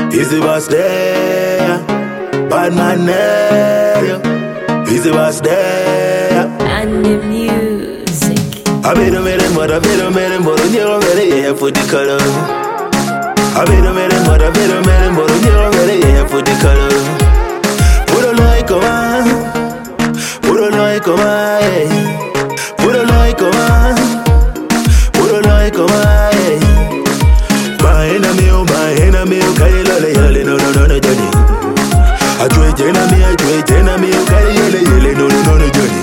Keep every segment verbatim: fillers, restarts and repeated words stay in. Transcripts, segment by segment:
Is the boss there? Bad man there. Is the boss there? And the music. I made a man, but I made a man, but you don't really have for the color. I made a man, but I made a man, but you don't really have for the color. Put a like on my, put a like on my, put a like on my, put a like on my. My enemy, my enemy, carry lolly, lolly, no, no, no, no, Johnny. I tweet enemy, I tweet enemy, carry yelly, yelly, no, no, no, no, Johnny.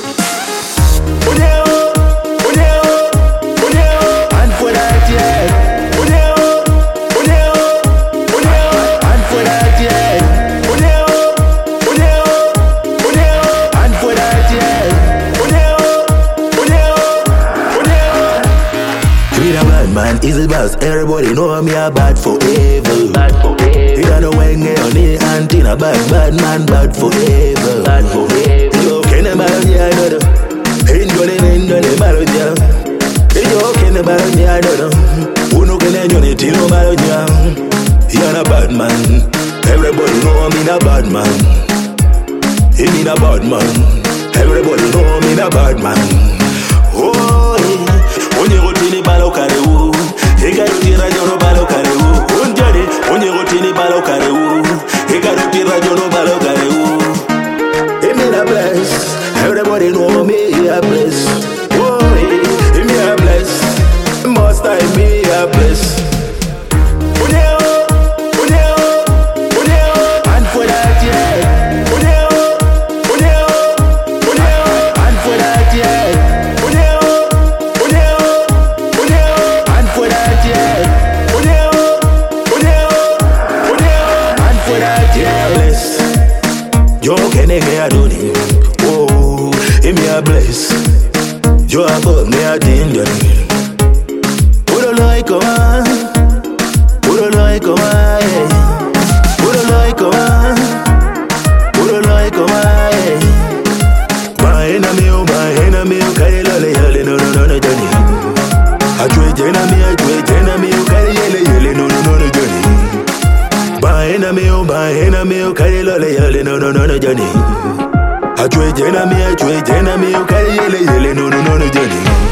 And for that, yeah. And for that, yeah. And for that, yeah. We the bad man, is the boss. Everybody know me a bad forever. Bad forever. You don't know when you on the antenna, bad, bad man, bad forever. Bad forever. You can't about me, I know. Ain't gonna, ain't gonna, about you. You can't about me, I know. Who no can enjoy it, you know about you. You're a bad man. Everybody know me a bad man. He mean a bad man. Everybody know me a bad man. Oh, when you go to the balo careu, he got to tira yo no balo careu. Unjari, when you go to the balo careu, he got to tira yo no balo careu. He mean a bless. Everybody know me a bless. Oh, he me a bless. Most time me a bless. And for that, yeah. And for that, yeah. And for that, yeah. And for that, yeah. Bless. Yo, can I hear Adoni? Oh, him me a bless. Yo, I put me a danger. Put a like on my, put a like on my. Put a like on my, put a like on my. My enemy, oh my enemy, oh carry lolly, lolly, no, no, no, no, Johnny. I tweet enemy, I tweet enemy, oh carry yelly, yelly, no, no, no, no, Johnny. My enemy, oh my enemy, oh carry lolly, lolly, no, no, no, no, Johnny. I tweet enemy, I tweet enemy, oh carry yelly, yelly, no, no, no, no, Johnny.